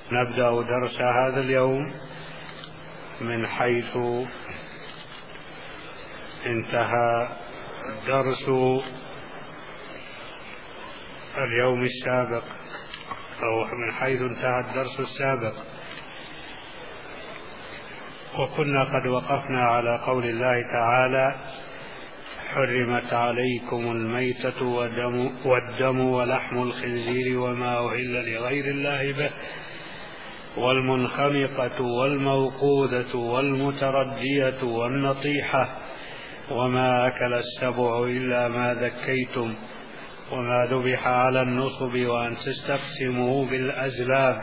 نبدأ درس هذا اليوم من حيث انتهى درس اليوم السابق، أو من حيث انتهى الدرس السابق، وكنا قد وقفنا على قول الله تعالى: حرمت عليكم الميتة والدم ولحم الخنزير وما أهل لغير الله به والمنخنقة والموقوذة والمتردية والنطيحة وما أكل السبع إلا ما ذكيتم وما ذبح على النصب وأن تستقسموا بالأزلام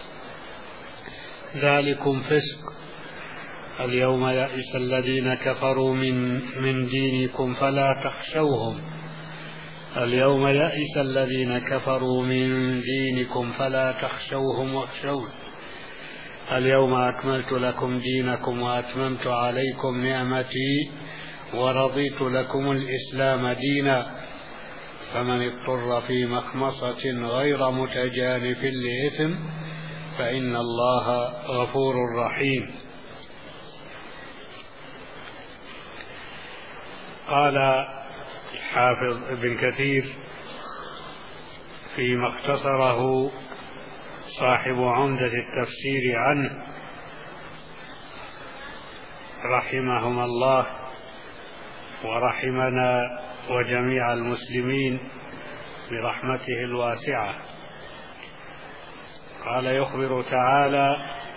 ذلكم فسق. اليوم يئس الذين كفروا من دينكم فلا تخشوهم. اليوم يئس الذين كفروا من دينكم فلا تخشوهم واخشون. اليوم أكملت لكم دينكم وأتممت عليكم نعمتي ورضيت لكم الإسلام دينا، فمن اضطر في مخمصة غير متجانف لإثم فإن الله غفور رحيم. قال حافظ ابن كثير فيما اختصره صاحب عمدة التفسير عنه رحمهم الله ورحمنا وجميع المسلمين برحمته الواسعة. قال: يخبر تعالى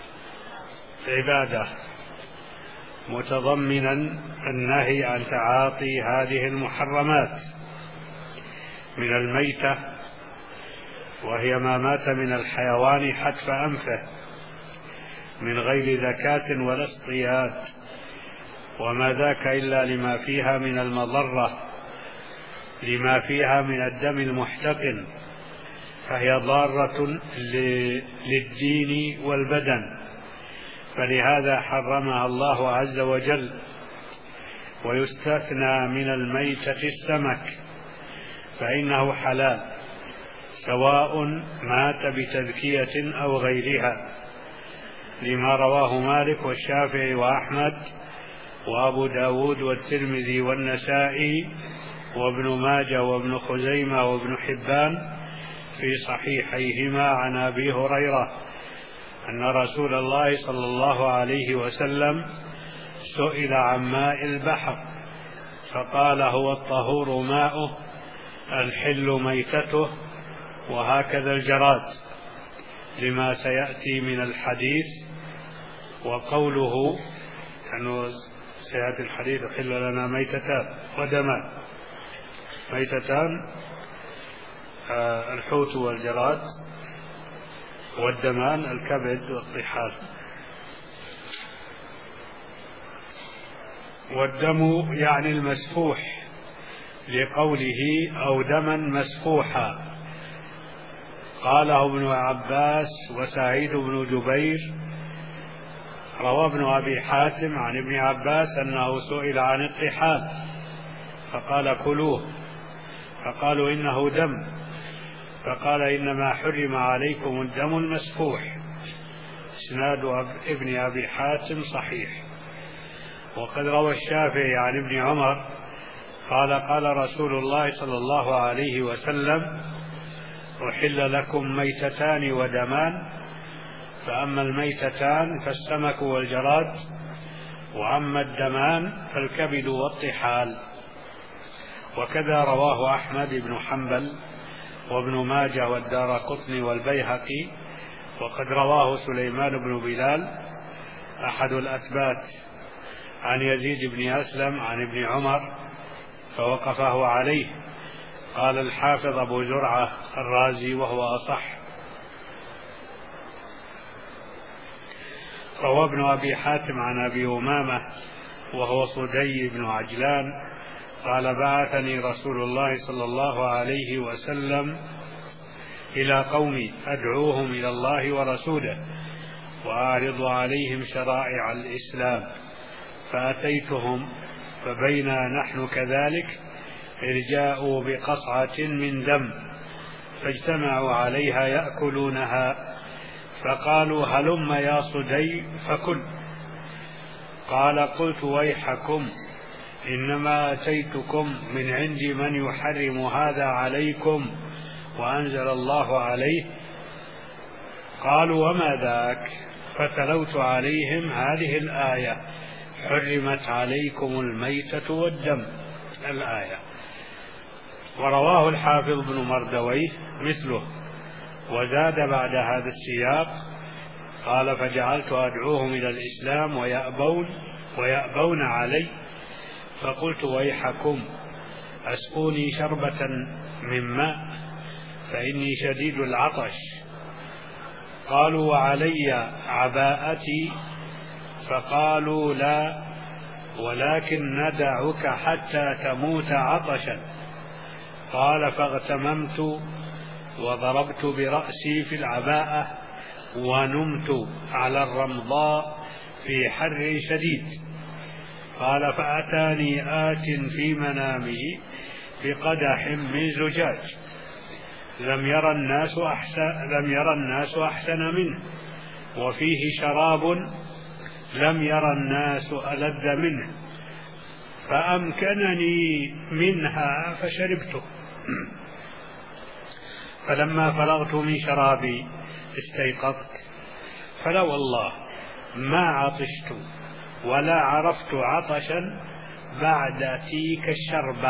عباده متضمنا النهي عن تعاطي هذه المحرمات من الميتة، وهي ما مات من الحيوان حتف أنفه من غير ذكاة ولا اصطياد، وما ذاك إلا لما فيها من المضرة، لما فيها من الدم المحتقن، فهي ضارة للدين والبدن، فلهذا حرمها الله عز وجل. ويستثنى من الميتة السمك فإنه حلال سواء مات بتذكية أو غيرها، لما رواه مالك والشافعي وأحمد وأبو داود والترمذي والنسائي وابن ماجه وابن خزيمة وابن حبان في صحيحيهما عن أبي هريرة أن رسول الله صلى الله عليه وسلم سئل عن ماء البحر فقال: هو الطهور ماؤه الحل ميتته، وهكذا الجراد، لما سيأتي من الحديث. وقوله أنه سيأتي الحديث: حل لنا ميتتان ودمان. ميتتان الحوت والجراد، والدمان الكبد والطحال. والدم يعني المسفوح، لقوله: أو دما مسفوحا. قاله ابن عباس وسعيد بن جبير. روى ابن أبي حاتم عن ابن عباس أنه سئل عن الطحال فقال: كلوه، فقالوا: إنه دم، فقال: إنما حرم عليكم الدم المسفوح. إسناد ابن أبي حاتم صحيح. وقد روى الشافعي عن ابن عمر قال: قال رسول الله صلى الله عليه وسلم: أحل لكم ميتتان ودمان، فأما الميتتان فالسمك والجراد، وأما الدمان فالكبد والطحال. وكذا رواه أحمد بن حنبل وابن ماجه والدارقطني والبيهقي. وقد رواه سليمان بن بلال أحد الأثبات عن يزيد بن أسلم عن ابن عمر فوقفه عليه. قال الحافظ أبو زرعة الرازي وهو أصح. روى ابن أبي حاتم عن أبي أمامة وهو صدي بن عجلان قال: بعثني رسول الله صلى الله عليه وسلم إلى قومي أدعوهم إلى الله ورسوله وأعرض عليهم شرائع الإسلام، فأتيتهم فبينا نحن كذلك إذ جاءوا بقصعة من دم فاجتمعوا عليها يأكلونها، فقالوا هلم يا صدي فكل. قال قلت ويحكم إنما أتيتكم من عند من يحرم هذا عليكم وأنزل الله عليه. قالوا وما ذاك؟ فتلوت عليهم هذه الآية: حرمت عليكم الميتة والدم، الآية. ورواه الحافظ بن مردويه مثله، وزاد بعد هذا السياق قال: فجعلت أدعوهم إلى الإسلام ويأبون علي، فقلت ويحكم أسقوني شربة من ماء فإني شديد العطش. قالوا وعلي عباءتي، فقالوا لا، ولكن ندعك حتى تموت عطشا. قال فاغتممت وضربت برأسي في العباءة ونمت على الرمضاء في حر شديد. قال فأتاني آت في منامه بقدح من زجاج لم ير الناس أحسن منه، وفيه شراب لم ير الناس ألذ منه، فأمكنني منها فشربته. فلما فرغت من شرابي استيقظت، فلا والله ما عطشت ولا عرفت عطشا بعد تلك الشربة.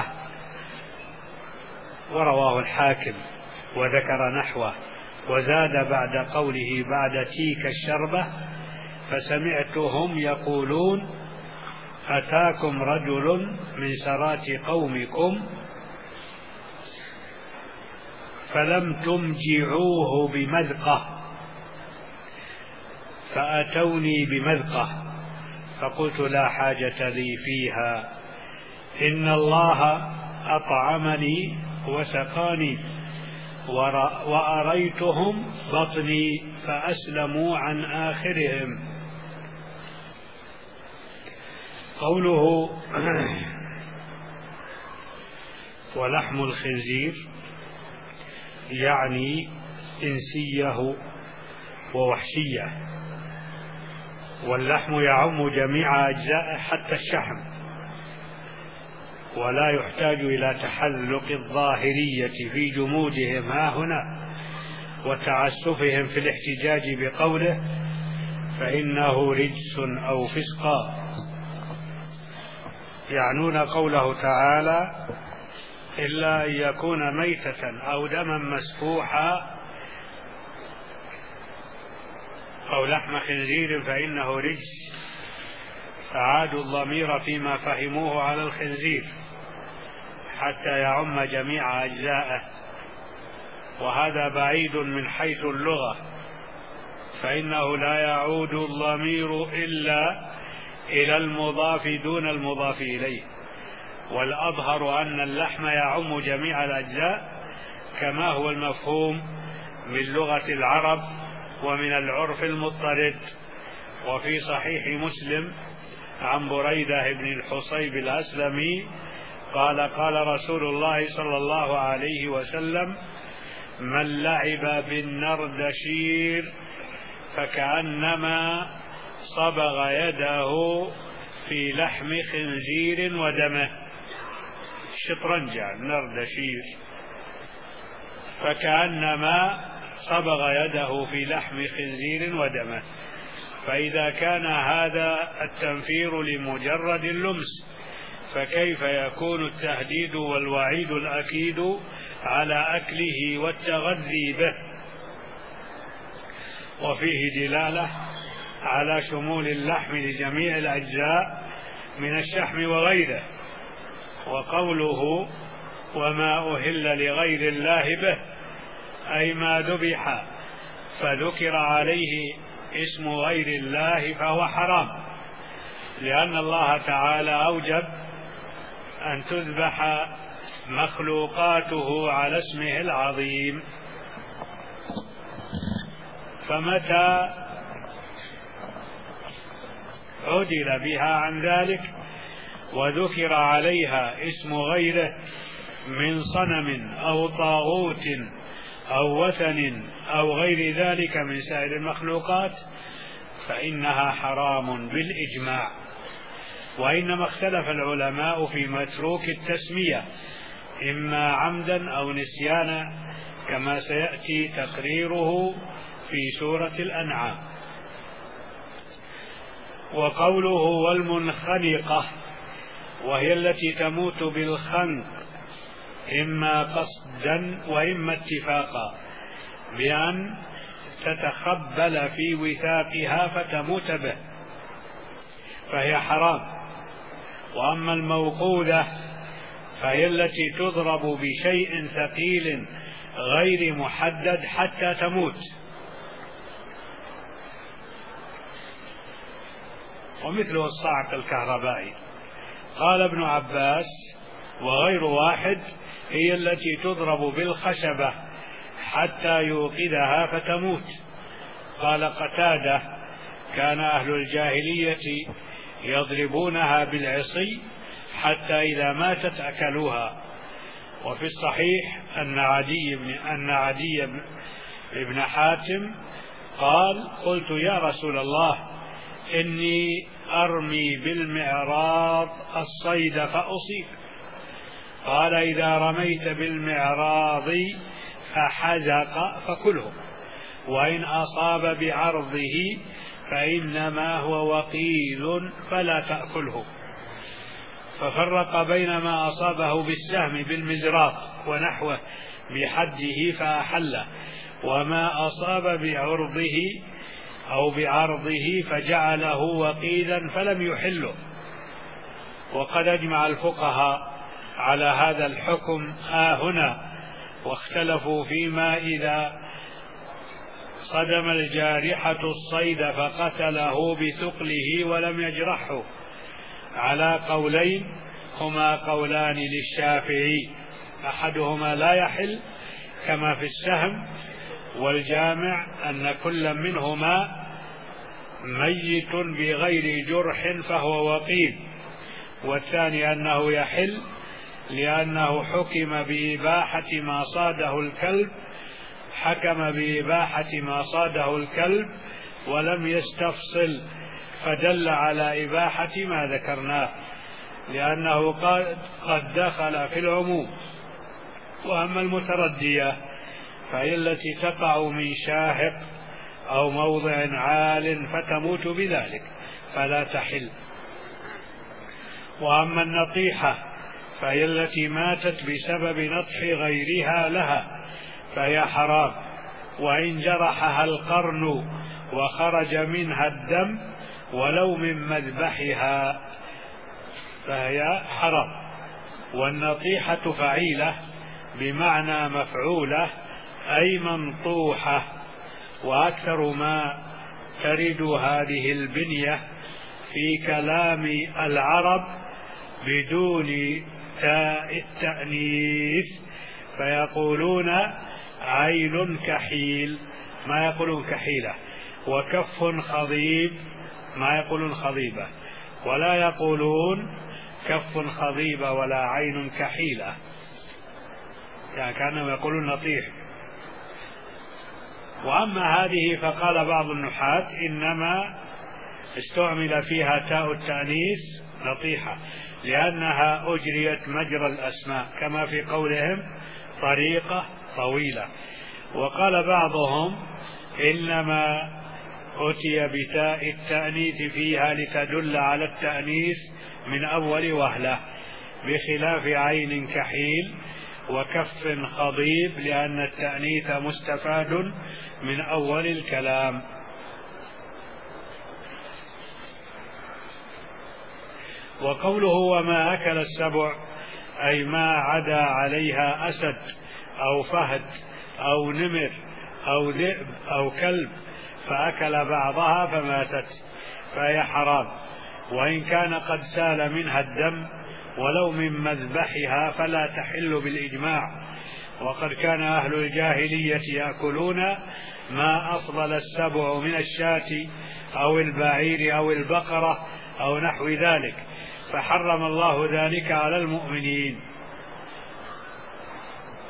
ورواه الحاكم وذكر نحوه، وزاد بعد قوله بعد تلك الشربة: فسمعتهم يقولون أتاكم رجل من سرات قومكم فلم تمجعوه بمذقة فأتوني بمذقة، فقلت لا حاجة لي فيها، إن الله أطعمني وسقاني، وأريتهم بطني فأسلموا عن آخرهم. قوله ولحم الخنزير يعني إنسيه ووحشيه، واللحم يعم جميع أجزاء حتى الشحم، ولا يحتاج إلى تحلق الظاهرية في جمودهم هاهنا وتعسفهم في الاحتجاج بقوله فإنه رجس أو فسقا، يعنون قوله تعالى إلا أن يكون ميتة أو دما مسفوحا أو لحم خنزير فإنه رجس، فعادوا الضمير فيما فهموه على الخنزير حتى يعم جميع أجزاءه، وهذا بعيد من حيث اللغة، فإنه لا يعود الضمير إلا إلى المضاف دون المضاف إليه، والأظهر أن اللحم يعم جميع الأجزاء كما هو المفهوم من لغة العرب ومن العرف المضطرد. وفي صحيح مسلم عن بريدة بن الحصيب الأسلمي قال قال رسول الله صلى الله عليه وسلم: من لعب بالنردشير فكأنما صبغ يده في لحم خنزير ودمه. شطرنج النردشير، فكأنما صبغ يده في لحم خنزير ودمه. فإذا كان هذا التنفير لمجرد اللمس، فكيف يكون التهديد والوعيد الأكيد على أكله والتغذي به؟ وفيه دلالة على شمول اللحم لجميع الأجزاء من الشحم وغيره. وقوله وما أهل لغير الله به أي ما ذبح فذكر عليه اسم غير الله فهو حرام، لأن الله تعالى أوجب أن تذبح مخلوقاته على اسمه العظيم. فمتى عدل بها عن ذلك وذكر عليها اسم غيره من صنم أو طاغوت أو وثن أو غير ذلك من سائر المخلوقات فإنها حرام بالإجماع. وإنما اختلف العلماء في متروك التسمية إما عمدا أو نسيانا كما سيأتي تقريره في سورة الأنعام. وقوله والمنخنقة وهي التي تموت بالخنق إما قصدا وإما اتفاقا بأن تتخبل في وثاقها فتموت به فهي حرام. وأما الموقوذة فهي التي تضرب بشيء ثقيل غير محدد حتى تموت. ومثله الصاعق الكهربائي. قال ابن عباس وغير واحد هي التي تضرب بالخشبة حتى يوقدها فتموت. قال قتادة كان أهل الجاهلية يضربونها بالعصي حتى إذا ماتت أكلوها. وفي الصحيح أن عدي بن حاتم قال قلت يا رسول الله إني أرمي بالمعراض الصيد فأصيب. قال إذا رميت بالمعراض فحزق فكله وإن أصاب بعرضه فإنما هو وقيل فلا تأكله. ففرق بين ما أصابه بالسهم بالمزراط ونحوه بحده فأحله وما أصاب بعرضه أو بعرضه فجعله وقيلا فلم يحله. وقد أجمع الفقهاء على هذا الحكم هنا واختلفوا فيما إذا صدم الجارحة الصيد فقتله بثقله ولم يجرحه على قولين هما قولان للشافعي أحدهما لا يحل كما في السهم، والجامع أن كل منهما ميت بغير جرح فهو وقيل، والثاني أنه يحل لأنه حكم بإباحة ما صاده الكلب، حكم بإباحة ما صاده الكلب ولم يستفصل فدل على إباحة ما ذكرناه لأنه قد دخل في العموم. وأما المتردية فهي التي تقع من شاهق أو موضع عال فتموت بذلك فلا تحل. وأما النطيحة فهي التي ماتت بسبب نطح غيرها لها فهي حرام، وإن جرحها القرن وخرج منها الدم ولو من مذبحها فهي حرام. والنطيحة فعيلة بمعنى مفعولة أي منطوحة، وأكثر ما ترد هذه البنية في كلام العرب بدون تاء التأنيث فيقولون عين كحيل ما يقولون كحيلة، وكف خضيب ما يقولون خضيبة، ولا يقولون كف خضيبة ولا عين كحيلة، يعني كانهم يقولون نطيح. وأما هذه فقال بعض النحاة إنما استعمل فيها تاء التأنيث نطيحة لأنها أجريت مجرى الأسماء كما في قولهم طريقة طويلة. وقال بعضهم إنما أتي بتاء التأنيث فيها لتدل على التأنيث من أول وهلة، بخلاف عين كحيل وكف خضيب لأن التأنيث مستفاد من أول الكلام. وقوله وما أكل السبع أي ما عدا عليها أسد أو فهد أو نمر أو ذئب أو كلب فأكل بعضها فماتت فهي حرام، وإن كان قد سال منها الدم ولو من مذبحها فلا تحل بالإجماع. وقد كان أهل الجاهلية يأكلون ما أفضل السبع من الشاة أو البعير أو البقرة أو نحو ذلك، فحرم الله ذلك على المؤمنين.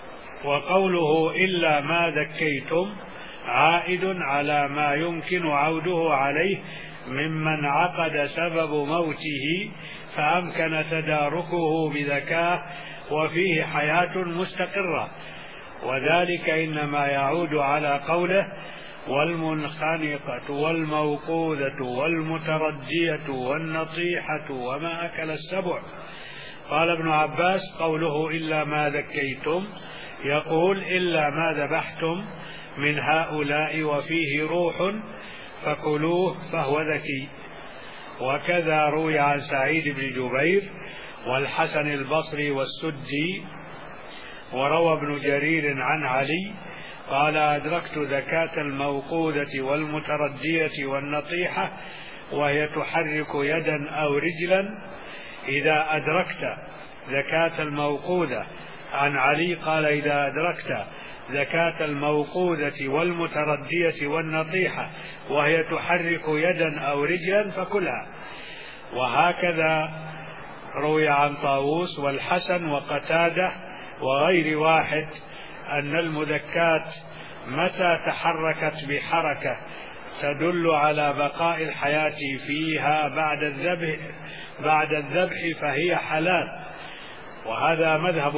وقوله إلا ما ذكيتم عائد على ما يمكن عوده عليه ممن عقد سبب موته فأمكن تداركه بذكاء وفيه حياة مستقرة، وذلك إنما يعود على قوله والمنخنقة والموقوذة والمتردية والنطيحة وما أكل السبع. قال ابن عباس قوله إلا ما ذكيتم يقول إلا ما ذبحتم من هؤلاء وفيه روح فكلوه فهو ذكي. وكذا روي عن سعيد بن جبير والحسن البصري والسدي. وروى ابن جرير عن علي قال أدركت زكاة الموقوذة والمتردية والنطيحة وهي تحرك يدا أو رجلا. إذا أدركت زكاة الموقوذة عن علي قال إذا أدركت زكاة الموقوذة والمتردية والنطيحة وهي تحرك يدا أو رجلا فكلها. وهكذا روي عن طاووس والحسن وقتادة وغير واحد أن المذكات متى تحركت بحركة تدل على بقاء الحياة فيها بعد الذبح فهي حلال. وهذا مذهب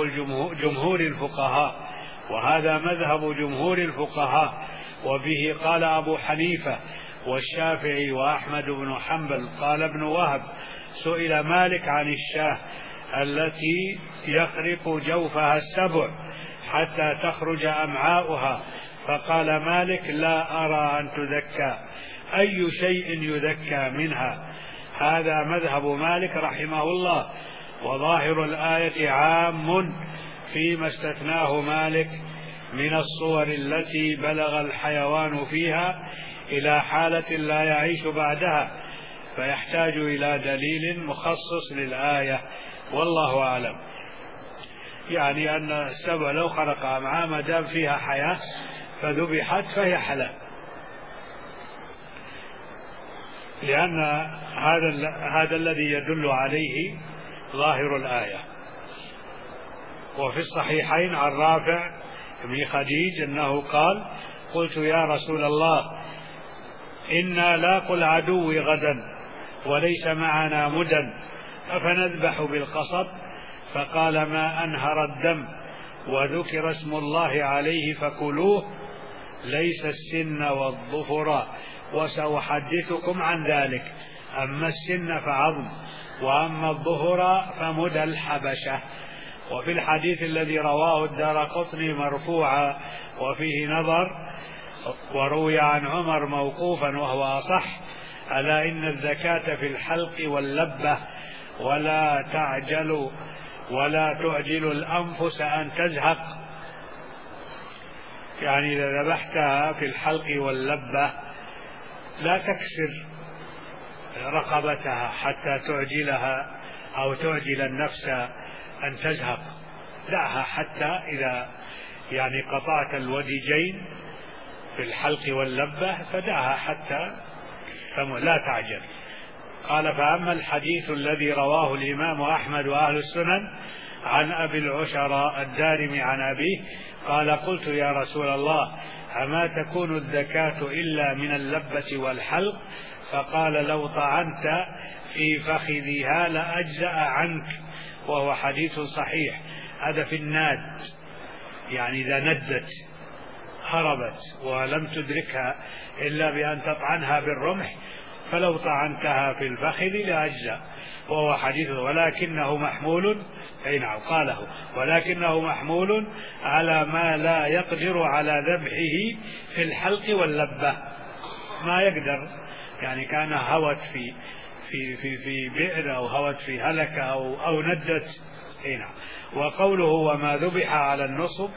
جمهور الفقهاء وبه قال أبو حنيفة والشافعي وأحمد بن حنبل. قال ابن وهب سئل مالك عن الشاة التي يخرق جوفها السبع حتى تخرج أمعاؤها فقال مالك لا أرى أن تذكى، أي شيء يذكى منها؟ هذا مذهب مالك رحمه الله. وظاهر الآية عام فيما استثناه مالك من الصور التي بلغ الحيوان فيها إلى حالة لا يعيش بعدها، فيحتاج إلى دليل مخصص للآية، والله أعلم. يعني أن السبع لو خرق أمعاء ما دام فيها حياة فذبحت فهي حلال، لأن هذا الذي يدل عليه ظاهر الآية. وفي الصحيحين عن رافع بن خديج أنه قال قلت يا رسول الله إنا لاقوا العدو غدا وليس معنا مدن أفنذبح بالقصب؟ فقال ما أنهر الدم وذكر اسم الله عليه فكلوه ليس السن والظفر وسأحدثكم عن ذلك. أما السن فعظم وأما الظهر فمدى الحبشة. وفي الحديث الذي رواه الدارقطني مرفوعا وفيه نظر وروي عن عمر موقوفا وهو أصح ألا إن الزكاة في الحلق واللبة ولا تعجل الأنفس أن تزهق. يعني إذا ذبحتها في الحلق واللبة لا تكسر رقبتها حتى تعجلها أو تعجل النفس أن تزهق، دعها حتى إذا يعني قطعت الوديجين في الحلق واللبة فدعها حتى لا تعجل. قال فأما الحديث الذي رواه الإمام أحمد وأهل السنن عن أبي العشراء الدارمي عن أبيه قال قلت يا رسول الله أما تكون الزكاة إلا من اللبة والحلق؟ فقال لو طعنت في فخذها لأجزأ عنك، وهو حديث صحيح. هذا في الناد، يعني إذا ندت هربت ولم تدركها إلا بأن تطعنها بالرمح فلو طعنتها في الفخذ لأجزأ، وهو حديث ولكنه محمول قاله ولكنه محمول على ما لا يقدر على ذبحه في الحلق واللبة، ما يقدر، يعني كان هوت في بئر أو هوت في هلكة أو ندت. وقوله وما ذبح على النصب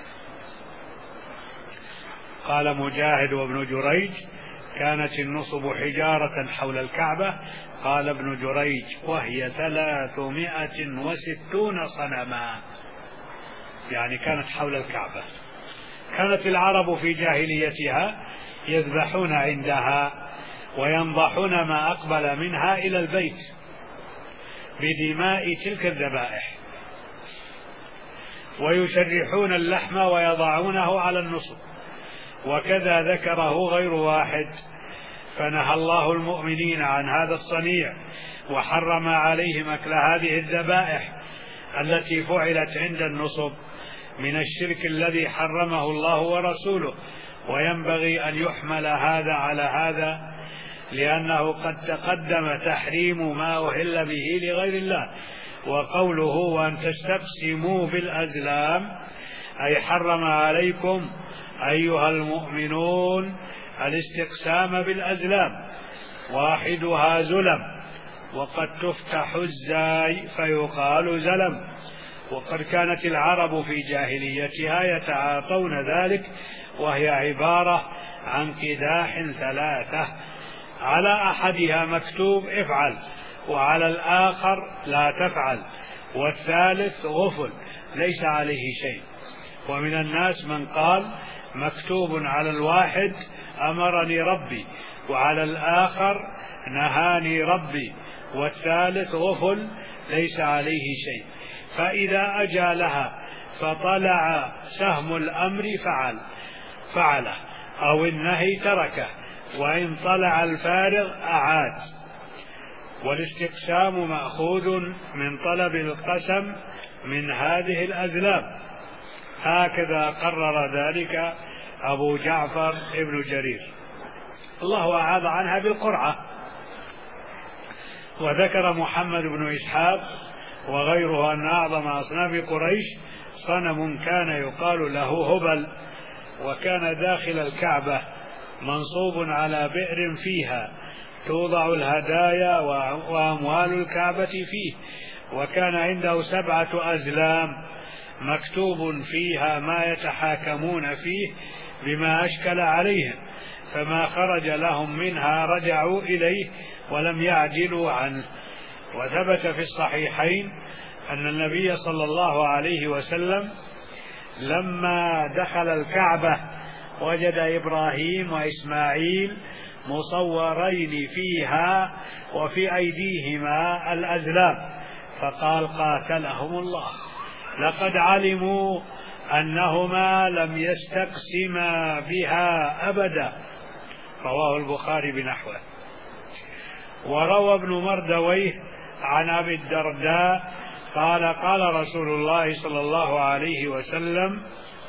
قال مجاهد وابن جريج كانت النصب حجارة حول الكعبة. قال ابن جريج وهي 360 صنما، يعني كانت حول الكعبة. كانت العرب في جاهليتها يذبحون عندها وينضحون ما أقبل منها إلى البيت بدماء تلك الذبائح. ويشرحون اللحم ويضعونه على النصب. وكذا ذكره غير واحد. فنهى الله المؤمنين عن هذا الصنيع، وحرم عليهم أكل هذه الذبائح التي فعلت عند النصب من الشرك الذي حرمه الله ورسوله. وينبغي أن يحمل هذا على هذا، لأنه قد تقدم تحريم ما أهل به لغير الله. وقوله وأن تستقسموا بالأزلام أي حرم عليكم أيها المؤمنون الاستقسام بالأزلام، واحدها زلم، وقد تفتح الزاي فيقال زلم. وقد كانت العرب في جاهليتها يتعاطون ذلك، وهي عبارة عن قداح ثلاثة، على أحدها مكتوب افعل، وعلى الآخر لا تفعل، والثالث غفل ليس عليه شيء. ومن الناس من قال مكتوب على الواحد أمرني ربي، وعلى الآخر نهاني ربي، والثالث غفل ليس عليه شيء. فإذا أجالها فطلع سهم الأمر فعله، أو النهي تركه، وإن طلع الفارغ أعاد. والاستقسام مأخوذ من طلب القسم من هذه الأزلام، هكذا قرر ذلك أبو جعفر ابن جرير. الله أعاذ عنها بالقرعة. وذكر محمد بن إسحاق وغيره أن أعظم أصناف قريش صنم كان يقال له هبل، وكان داخل الكعبة منصوب على بئر فيها توضع الهدايا وأموال الكعبة فيه، وكان عنده 7 أزلام مكتوب فيها ما يتحاكمون فيه بما أشكل عليهم، فما خرج لهم منها رجعوا إليه ولم يعجلوا عنه. وثبت في الصحيحين أن النبي صلى الله عليه وسلم لما دخل الكعبة وجد إبراهيم وإسماعيل مصورين فيها وفي أيديهما الأزلام، فقال قاتلهم الله، لقد علموا أنهما لم يستقسما بها أبدا. رواه البخاري بنحوه. وروى ابن مردويه عن أبي الدرداء قال قال رسول الله صلى الله عليه وسلم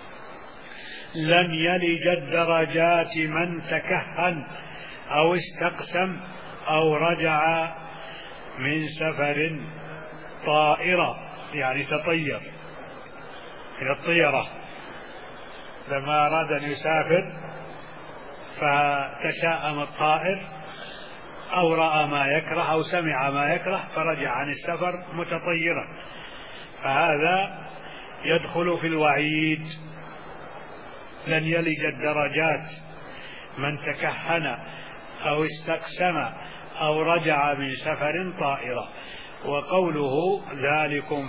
لن يلج الدرجات من تكهن أو استقسم أو رجع من سفر طائرة، يعني تطير من الطيرة، لما أراد أن يسافر فتشاءم الطائر أو رأى ما يكره أو سمع ما يكره فرجع عن السفر متطيرا، فهذا يدخل في الوعيد. لن يلج الدرجات من تكهن أو استقسم أو رجع من سفر طائرة. وقوله ذلكم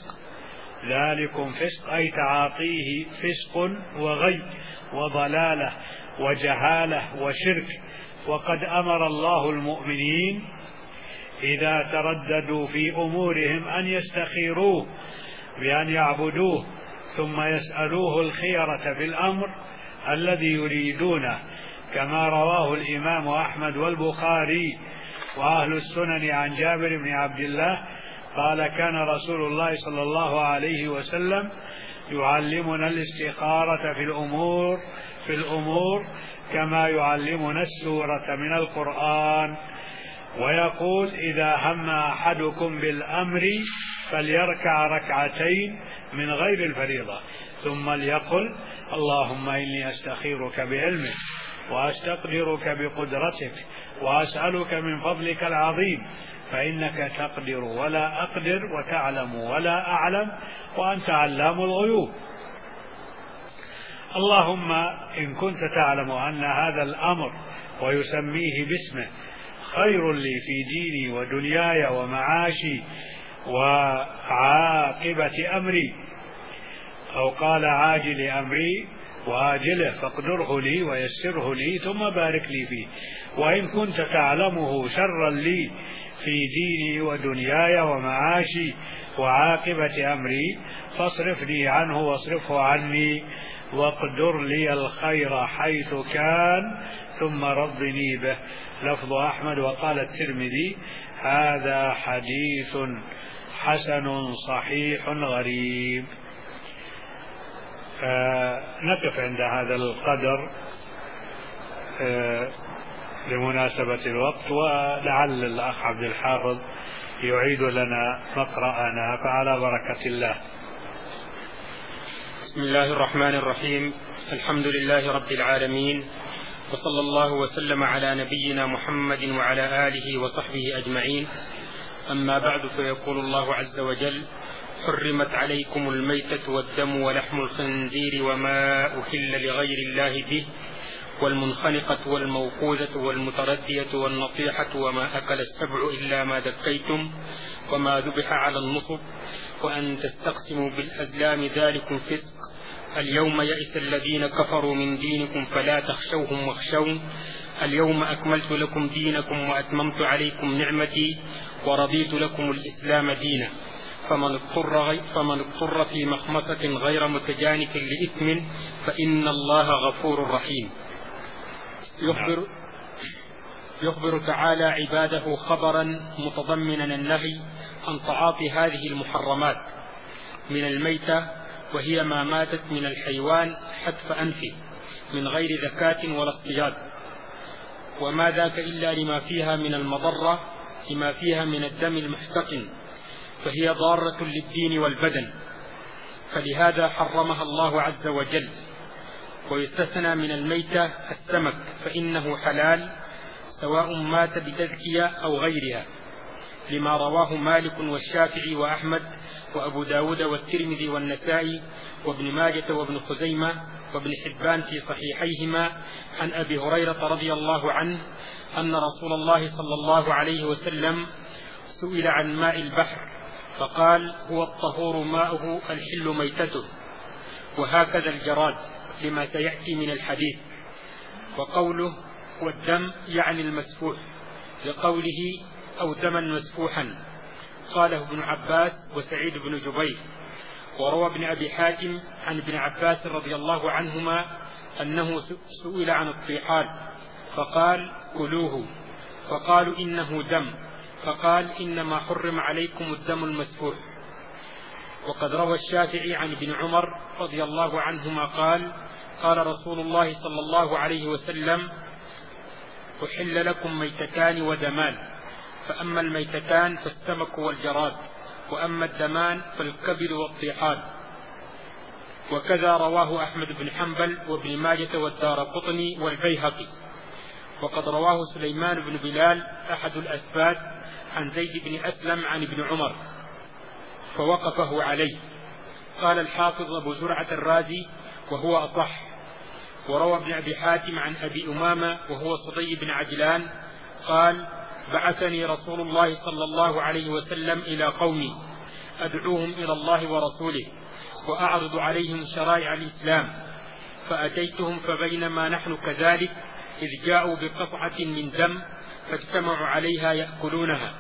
فسق أي تعاطيه فسق وغي وضلالة وجهالة وشرك. وقد أمر الله المؤمنين إذا ترددوا في أمورهم أن يستخيروه بأن يعبدوه ثم يسألوه الخيرة في الأمر الذي يريدونه، كما رواه الإمام أحمد والبخاري وأهل السنن عن جابر بن عبد الله قال كان رسول الله صلى الله عليه وسلم يعلمنا الاستخارة في الأمور كما يعلمنا السورة من القرآن، ويقول إذا هم أحدكم بالأمر فليركع ركعتين من غير الفريضة ثم ليقل اللهم إني أستخيرك بعلمك وأستقدرك بقدرتك وأسألك من فضلك العظيم فإنك تقدر ولا أقدر وتعلم ولا أعلم وأنت علام الغيوب. اللهم إن كنت تعلم أن هذا الأمر ويسميه باسمه خير لي في ديني ودنياي ومعاشي وعاقبة أمري، أو قال عاجل أمري وآجله فاقدره لي ويسره لي ثم بارك لي فيه، وإن كنت تعلمه شرا لي في ديني ودنياي ومعاشي وعاقبة أمري، فاصرفني عنه واصرفه عني، واقدر لي الخير حيث كان، ثم رضني به. لفظ أحمد. وقال الترمذي: هذا حديث حسن صحيح غريب. نقف عند هذا القدر لمناسبة الوقت، ولعل الأخ عبد الحافظ يعيد لنا مقرأنا، فعلى بركة الله. بسم الله الرحمن الرحيم. الحمد لله رب العالمين، وصلى الله وسلم على نبينا محمد وعلى آله وصحبه أجمعين. أما بعد، فيقول الله عز وجل: حرمت عليكم الميتة والدم ولحم الخنزير وما أهل لغير الله به، والمنخنقة والموقوذة والمتردية والنطيحة وما أكل السبع إلا ما ذكيتم وما ذبح على النصب، وأن تستقسموا بالأزلام ذلكم فسق. اليوم يئس الذين كفروا من دينكم فلا تخشوهم واخشون. اليوم أكملت لكم دينكم وأتممت عليكم نعمتي ورضيت لكم الإسلام دينا. فمن اضطر في مخمصة غير متجانف لإثم فإن الله غفور رحيم. يخبر تعالى عباده خبرا متضمنا النهي عن تعاطي هذه المحرمات من الميتة، وهي ما ماتت من الحيوان حتف أنفه من غير ذكاة ولا اصطياد، وما ذاك إلا لما فيها من المضرة، لما فيها من الدم المحتقن، فهي ضارة للدين والبدن، فلهذا حرمها الله عز وجل. ويستثنى من الميتة السمك، فإنه حلال سواء مات بتذكية أو غيرها، لما رواه مالك والشافعي وأحمد وأبو داود والترمذي والنسائي وابن ماجة وابن خزيمة وابن حبان في صحيحيهما عن أبي هريرة رضي الله عنه أن رسول الله صلى الله عليه وسلم سئل عن ماء البحر فقال: هو الطهور ماؤه الحل ميتته. وهكذا الجراد لما سيأتي من الحديث. وقوله والدم يعني المسفوح، لقوله أو دما مسفوحا، قاله ابن عباس وسعيد بن جبير. وروى ابن أبي حاتم عن ابن عباس رضي الله عنهما أنه سئل عن الطحال فقال: كلوه، فقالوا إنه دم، فقال: إنما حرم عليكم الدم المسفوح. وقد روى الشافعي عن ابن عمر رضي الله عنهما قال: قال رسول الله صلى الله عليه وسلم: أحل لكم ميتتان ودمان، فأما الميتتان فالسمك والجراد، وأما الدمان فالكبد والطحال. وكذا رواه أحمد بن حنبل وابن ماجة والدارقطني والبيهقي. وقد رواه سليمان بن بلال أحد الأثبات عن زيد بن أسلم عن ابن عمر فوقفه عليه. قال الحافظ أبو زرعة الرازي وهو أصح. وروى ابن أبي حاتم عن أبي أمامة وهو صدي بن عجلان قال: بعثني رسول الله صلى الله عليه وسلم إلى قومي أدعوهم إلى الله ورسوله وأعرض عليهم شرائع الإسلام، فأتيتهم فبينما نحن كذلك إذ جاءوا بقطعة من دم فاجتمعوا عليها يأكلونها،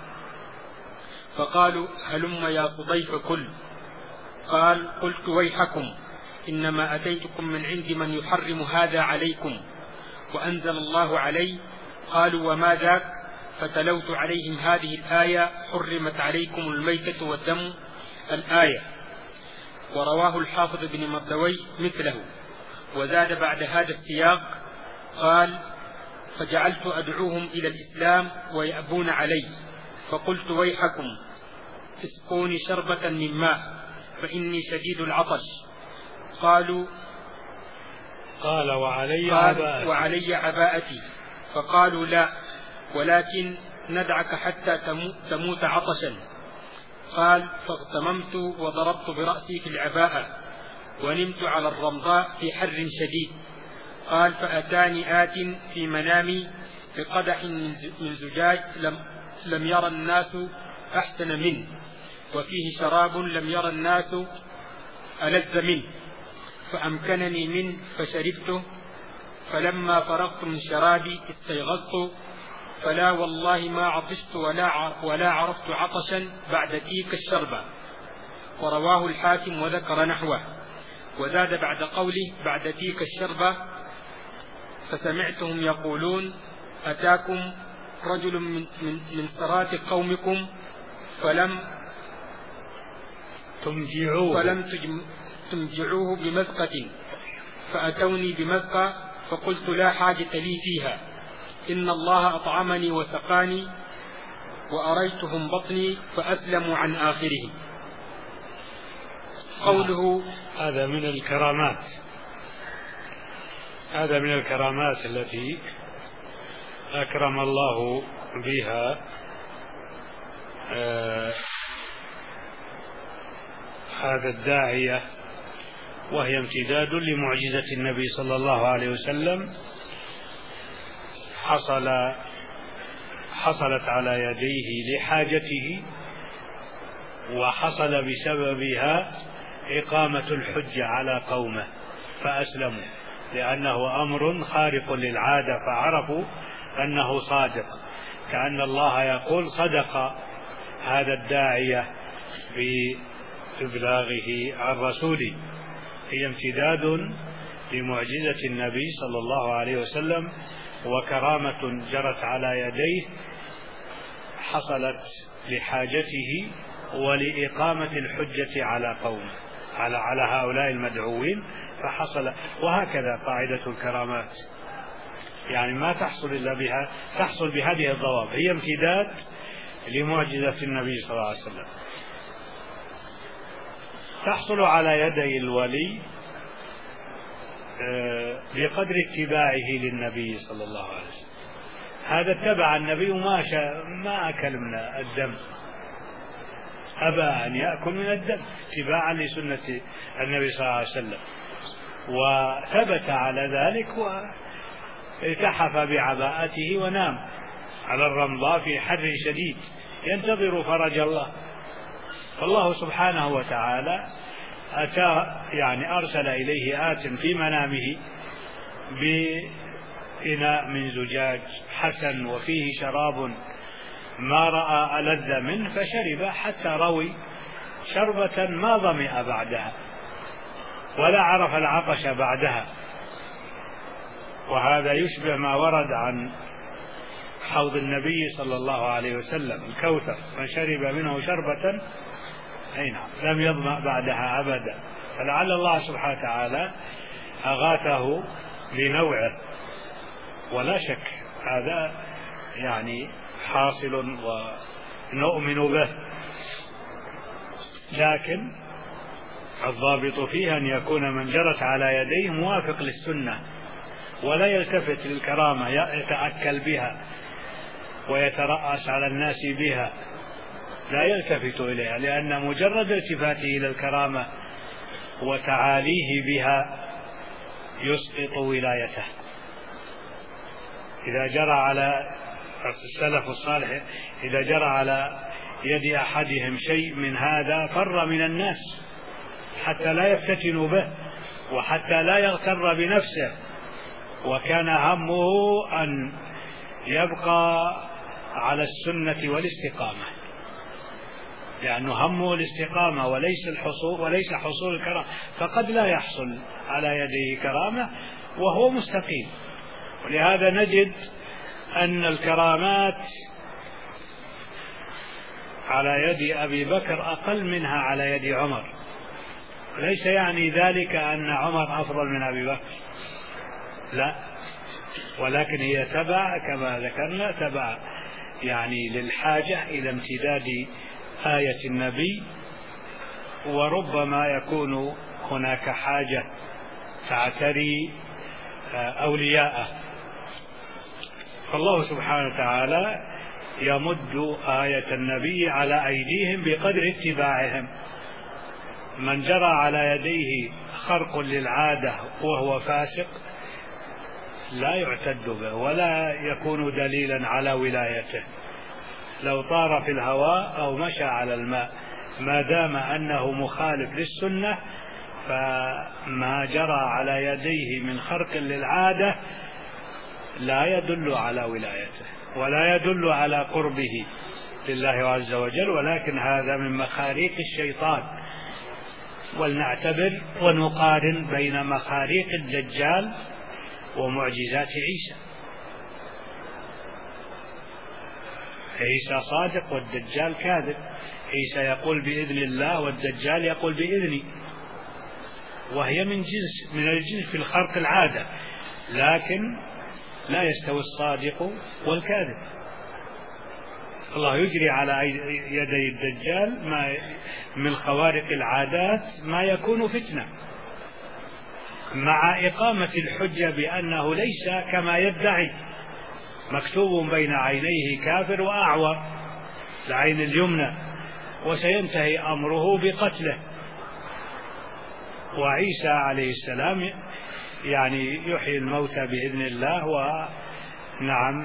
فقالوا: هلم يا صدي فكل. قال: قلت: ويحكم، إنما أتيتكم من عند من يحرم هذا عليكم، وأنزل الله علي. قالوا: وما ذاك؟ فتلوت عليهم هذه الآية: حرمت عليكم الميتة والدم، الآية. ورواه الحافظ بن مردوي مثله، وزاد بعد هذا السياق قال: فجعلت أدعوهم إلى الإسلام ويأبون علي، فقلت: ويحكم، اسقوني شربة من ماء فإني شديد العطش. قالوا: قال: وعلي عباءتي. فقالوا: لا، ولكن ندعك حتى تموت عطشا. قال: فاغتممت وضربت برأسي في العباءة ونمت على الرمضاء في حر شديد. قال: فأتاني آت في منامي بقدح من زجاج لم يرى الناس أحسن منه، وفيه شراب لم يرى الناس ألذ منه، فأمكنني منه فشربته. فلما فرغت من شرابي استيغظت فلا والله ما عطشت ولا عرفت عطشا بعد تلك الشربة. ورواه الحاكم وذكر نحوه. وزاد بعد قوله بعد تلك الشربة: فسمعتهم يقولون: أتاكم رجل من سرات قومكم فلم تمجعوه بمذقة، فأتوني بمذقة فقلت لا حاجة لي فيها، إن الله أطعمني وسقاني، وأريتهم بطني فأسلموا عن آخره. قوله هذا من الكرامات التي أكرم الله بها هذا الداعية، وهي امتداد لمعجزة النبي صلى الله عليه وسلم حصلت على يديه لحاجته، وحصل بسببها إقامة الحجة على قومه فأسلموا، لأنه أمر خارق للعادة فعرفوا أنه صادق، كأن الله يقول صدق هذا الداعية بإبلاغه عن رسوله. هي امتداد لمعجزة النبي صلى الله عليه وسلم، وكرامة جرت على يديه حصلت لحاجته ولإقامة الحجة على قومه، على هؤلاء المدعوين، فحصل. وهكذا قاعدة الكرامات، يعني ما تحصل إلا بها، تحصل بهذه الضوابط، هي امتداد لمعجزة النبي صلى الله عليه وسلم، تحصل على يدي الولي بقدر اتباعه للنبي صلى الله عليه وسلم. هذا اتبع النبي ما أكل من الدم، أبى أن يأكل من الدم اتباعا لسنة النبي صلى الله عليه وسلم، وثبت على ذلك والتحف بعباءته ونام على الرمضاء في حر شديد ينتظر فرج الله. فالله سبحانه وتعالى أرسل إليه آت في منامه بإناء من زجاج حسن وفيه شراب ما رأى ألذ منه، فشرب حتى روي شربة ما ظمئ بعدها ولا عرف العطش بعدها. وهذا يشبه ما ورد عن حوض النبي صلى الله عليه وسلم، الكوثر، من شرب منه شربة لم يظمأ بعدها أبدا. فلعل الله سبحانه وتعالى أغاثه لنوعه، ولا شك هذا يعني حاصل ونؤمن به، لكن الضابط فيه أن يكون من جرت على يديه موافق للسنة، ولا يلتفت للكرامة يتأكل بها ويترأس على الناس بها، لا يلتفت إليها، لأن مجرد التفاته إلى الكرامة وتعاليه بها يسقط ولايته. إذا جرى على السلف الصالح، إذا جرى على يد أحدهم شيء من هذا فر من الناس حتى لا يفتتنوا به وحتى لا يغتر بنفسه، وكان همه أن يبقى على السنة والاستقامة، لأنه همه الاستقامة وليس حصول الكرامة، فقد لا يحصل على يديه كرامة وهو مستقيم. ولهذا نجد أن الكرامات على يد أبي بكر أقل منها على يد عمر، ليس يعني ذلك أن عمر أفضل من أبي بكر، لا، ولكن هي تبع كما ذكرنا، تبع يعني للحاجة إلى امتداد آية النبي، وربما يكون هناك حاجة تعتري أولياءه، فالله سبحانه وتعالى يمد آية النبي على أيديهم بقدر اتباعهم. من جرى على يديه خرق للعادة وهو فاسق لا يعتد به ولا يكون دليلا على ولايته، لو طار في الهواء أو مشى على الماء ما دام أنه مخالف للسنة، فما جرى على يديه من خرق للعادة لا يدل على ولايته ولا يدل على قربه لله عز وجل، ولكن هذا من مخاريق الشيطان. ولنعتبر ونقارن بين مخاريق الدجال ومعجزات عيسى. عيسى صادق والدجال كاذب. عيسى يقول بإذن الله والدجال يقول بإذني، وهي من الجنس في الخرق العادة، لكن لا يستوي الصادق والكاذب. الله يجري على يدي الدجال ما من خوارق العادات ما يكون فتنة، مع إقامة الحجة بأنه ليس كما يدعي، مكتوب بين عينيه كافر وأعور، العين اليمنى، وسينتهي أمره بقتله. وعيسى عليه السلام يعني يحيي الموتى بإذن الله، ونعم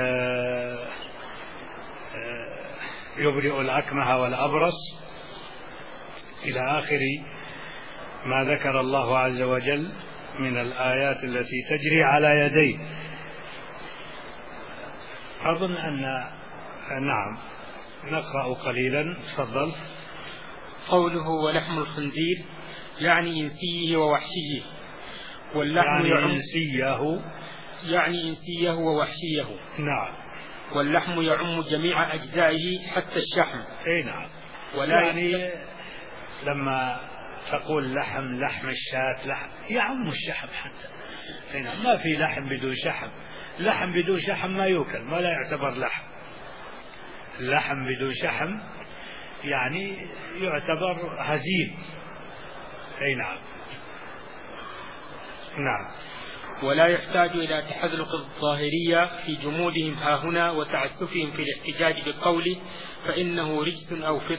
يبرئ الأكمه والأبرص إلى آخر ما ذكر الله عز وجل من الآيات التي تجري على يديه. أظن أن نعم نقرأ قليلا. تفضل. قوله ولحم الخنزير يعني إنسيه ووحشيه، واللحم يعني إنسيه ووحشيه. نعم. واللحم يعم جميع أجزائه حتى الشحم. أي نعم. يعني لما تقول لحم الشاة لحم يعم الشحم حتى. أي نعم. ما في لحم بدون شحم. لحم بدون شحم ما يؤكل ولا يعتبر لحم. اللحم بدون شحم يعني يعتبر هزيل. أي نعم. نعم. ولا يحتاج إلى تحذلق الظاهرية في جمودهم هاهنا وتعسفهم في الاحتجاج بقوله فإنه رجس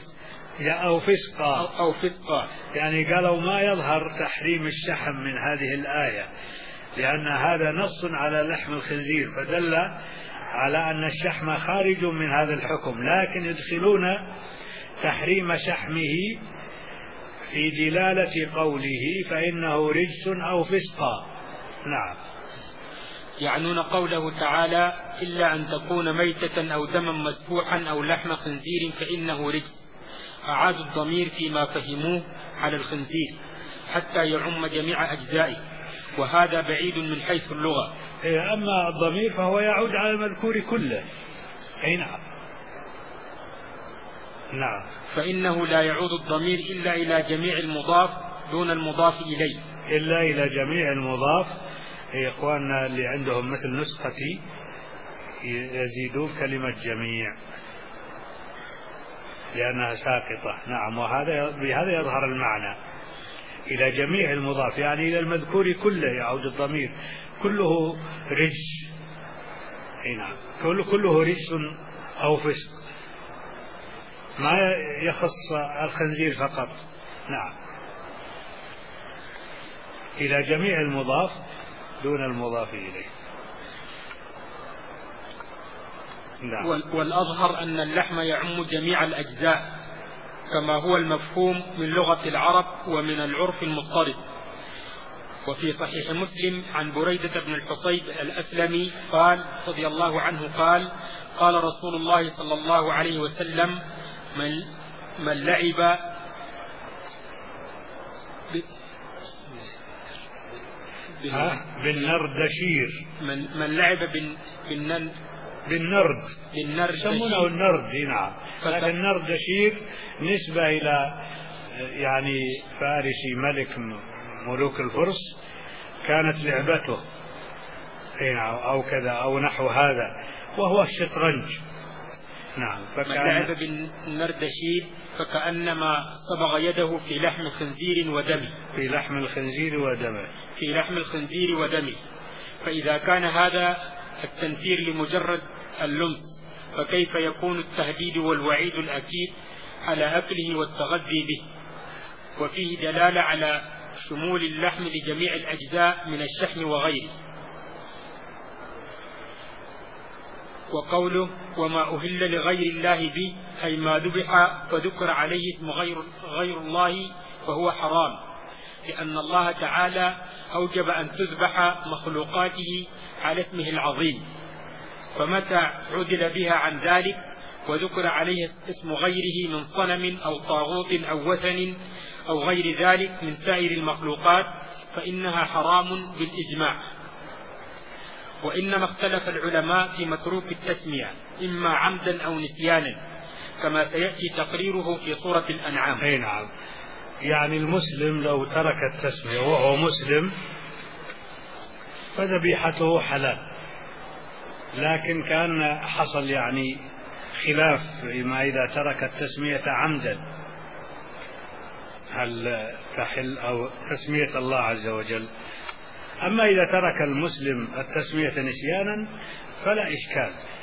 أو فسقا. يعني قالوا ما يظهر تحريم الشحم من هذه الآية، لأن هذا نص على لحم الخنزير، فدل على أن الشحم خارج من هذا الحكم، لكن يدخلون تحريم شحمه في دلالة قوله فإنه رجس أو فسقا. نعم. يعنون قوله تعالى إلا أن تكون ميتة أو دما مسفوحا أو لحم خنزير فإنه رجس، أعادوا الضمير فيما فهموه على الخنزير حتى يعم جميع أجزائه، وهذا بعيد من حيث اللغة. أما الضمير فهو يعود على المذكور كله. أي نعم. نعم. فإنه لا يعود الضمير إلا إلى جميع المضاف دون المضاف إليه. إلا إلى جميع المضاف. إخواننا اللي عندهم مثل نسختي يزيدون كلمة جميع لأنها ساقطة. نعم. بهذا يظهر المعنى إلى جميع المضاف، يعني إلى المذكور كله يعود الضمير، كله رجس. أي نعم. كله رجس أو فسق، ما يخص الخنزير فقط. نعم. إلى جميع المضاف دون المضاف إليه. نعم. والأظهر أن اللحم يعم جميع الأجزاء كما هو المفهوم من لغة العرب ومن العرف المضطرد. وفي صحيح مسلم عن بريدة بن الحصيب الأسلمي قال رضي الله عنه قال رسول الله صلى الله عليه وسلم من لعب بالنردشير، من لعب بالنرد يسمونه النرد. نعم. لكن النردشير نسبة إلى يعني فارسي ملك ملوك الفرس كانت لعبته أو كذا أو نحو هذا، وهو الشطرنج. نعم. من لعب بالنردشير فكأنما صبغ يده في لحم خنزير ودمه. في لحم الخنزير ودمه. فإذا كان هذا التنفير لمجرد اللمس، فكيف يكون التهديد والوعيد الأكيد على أكله والتغذي به؟ وفيه دلالة على شمول اللحم لجميع الأجزاء من الشحم وغيره. وقوله وما أهل لغير الله به أي ما ذبح فذكر عليه اسم غير الله وهو حرام، لأن الله تعالى أوجب أن تذبح مخلوقاته على اسمه العظيم، فمتى عدل بها عن ذلك وذكر عليه اسم غيره من صنم أو طاغوت أو وثن أو غير ذلك من سائر المخلوقات فإنها حرام بالإجماع. وإنما اختلف العلماء في متروك التسمية إما عمدا أو نسيانا، كما سيأتي تقريره في سورة الأنعام. أي نعم، يعني المسلم لو ترك التسمية وهو مسلم فذبيحته حلال، لكن كان حصل يعني خلاف فيما إذا ترك التسمية عمدا هل تحل أو تسمية الله عز وجل. أما إذا ترك المسلم التسمية نسيانا فلا إشكال،